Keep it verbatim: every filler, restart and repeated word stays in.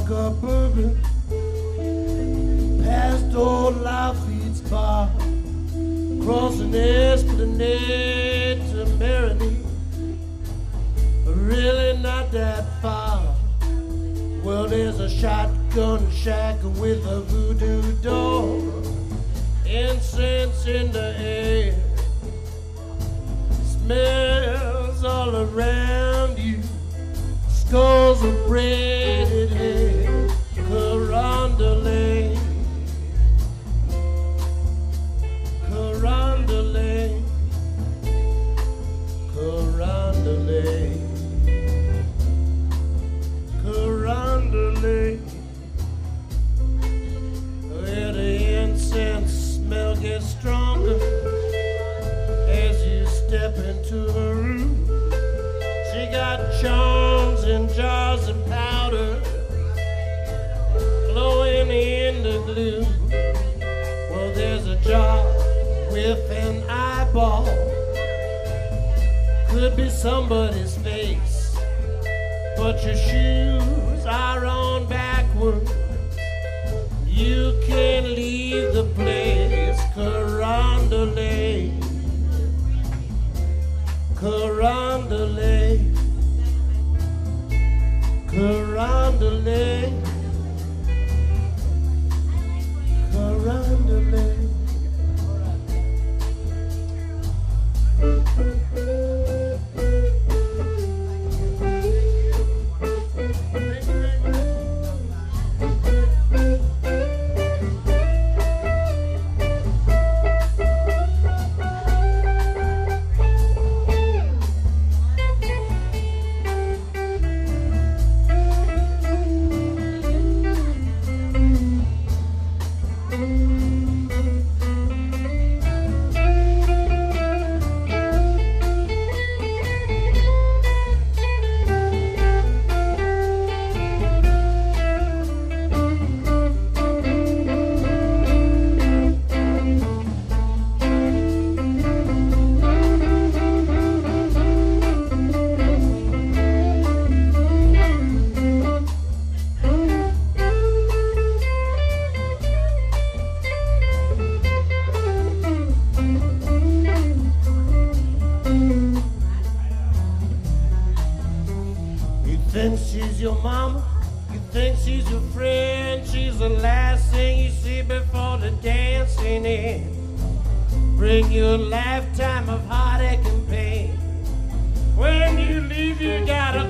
vodka bourbon past old Lafitte's bar, crossing Esplanade to Marigny, really not that far. Well, there's a shotgun shack with a voodoo door, incense in the air, smells all around you, skulls of braided hair, Carondelet, Carondelet, Carondelet, Carondelet. Where the incense smell gets stronger as you step into her room. She got charms in jars of powder glowing in the gloom. Well, there's a jar with an eyeball, could be somebody's face, but your shoes are on backwards. You can't leave the place. Carondelet, Carondelet, Carondelet, Carondelet. Think she's your mama, you think she's your friend. She's the last thing you see before the dancing ends. Bring you a lifetime of heartache and pain. When you leave, you gotta